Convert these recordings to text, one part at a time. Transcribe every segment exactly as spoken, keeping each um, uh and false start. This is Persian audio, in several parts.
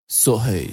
سهیل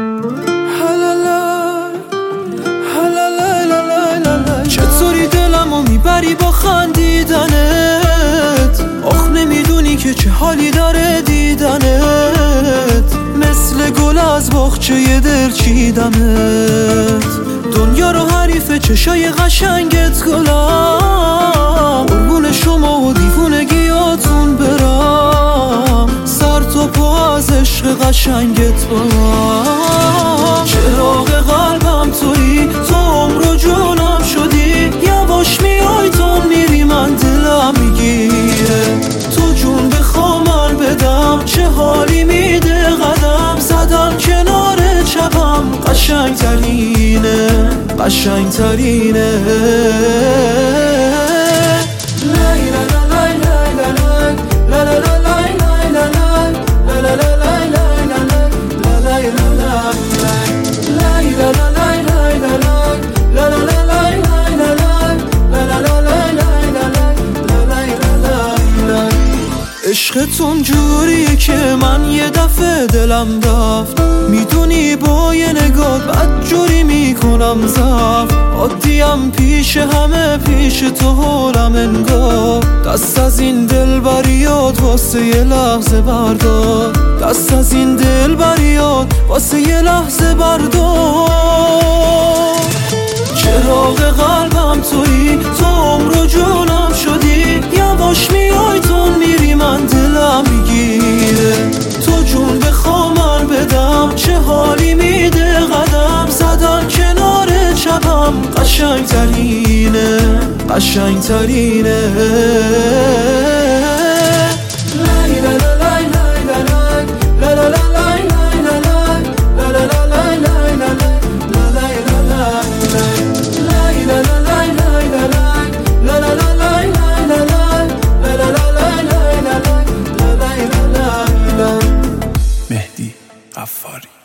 چطوری دلمو میبری با خندیدنت؟ آخ نمیدونی که چه حالی داره دیدنت، مثل گل از باغچه دل چیدمت. دنیا رو حریف چشای قشنگت گلم، قربون شما و دیوونگیاتون برم، سر تا پا از عشق قشنگت برم. چراغ قلبم تویی، تو عمر و جونم شدی، یواش میای تو میری من دلم میگیره. تو جون بخوام من بدم، چه حالی میده قدم زدم کنار چپم، قشنگ ترینه قشنگ ترینه. عشقتون جوریه که من یه دفعه دلم رفت، میدونی با یه نگاه بد جوری میکنم زفت. عادیم پیش همه، پیش تو حالم انگار، دست از این دل بریاد واسه یه لحظه بردار، دست از این دل بریاد واسه یه لحظه بردار. چراغ قلبم تویی، تو عمر و جونم شدی، یواش میای تو میری من دلم میگیره. تو جون بخوام من بدم، چه حالی میده قدم زدم کنار چپم، قشنگ ترینه قشنگ ترینه. مهدی غفاری.